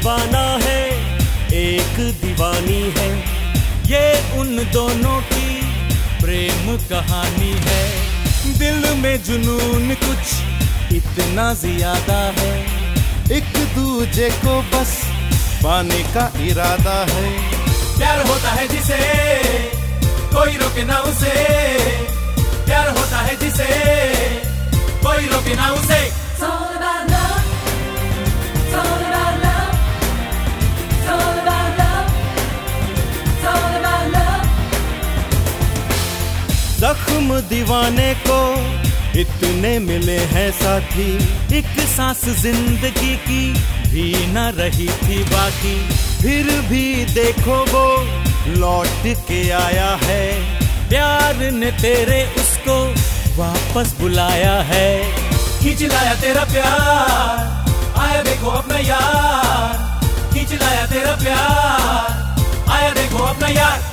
दीवाना है, एक दीवानी है। ये उन दोनों की प्रेम कहानी है। दिल में जुनून कुछ इतना ज्यादा है, एक दूजे को बस पाने का इरादा है। प्यार होता है जिसे कोई रोके ना उसे, प्यार होता है जिसे कोई रोके ना उसे। जख्म दीवाने को इतने मिले हैं साथी, एक सांस जिंदगी की भी न रही थी बाकी। फिर भी देखो वो लौट के आया है, प्यार ने तेरे उसको वापस बुलाया है। खींच लाया तेरा प्यार, आया देखो अपना यार। खींच लाया तेरा प्यार, आया देखो अपना यार।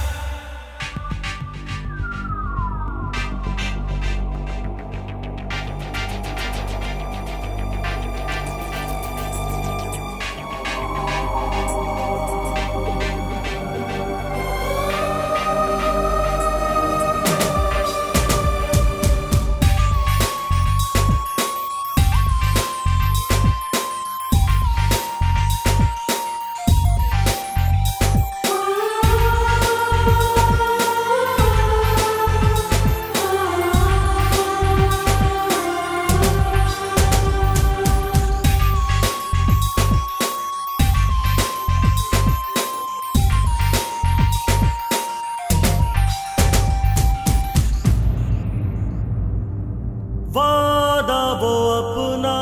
वादा वो अपना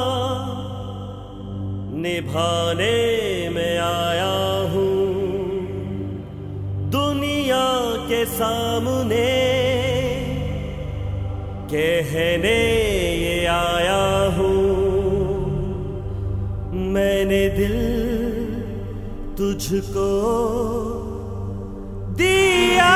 निभाने में आया हूँ, दुनिया के सामने कहने ये आया हूँ। मैंने दिल तुझको दिया।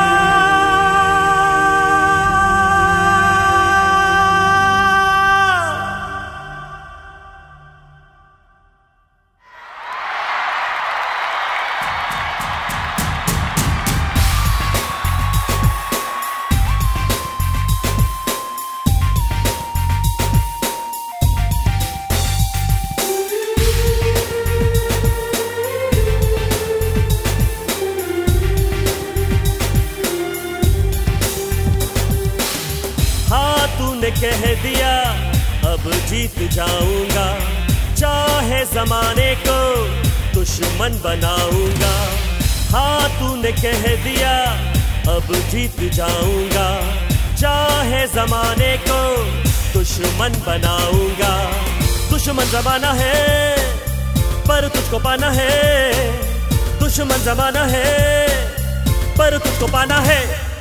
तूने कह दिया अब जीत जाऊंगा, चाहे जमाने को दुश्मन बनाऊंगा। हाँ तूने कह दिया अब जीत जाऊंगा, चाहे जमाने को दुश्मन बनाऊंगा। दुश्मन जमाना है पर तुझको पाना है, दुश्मन जमाना है पर तुझको पाना है।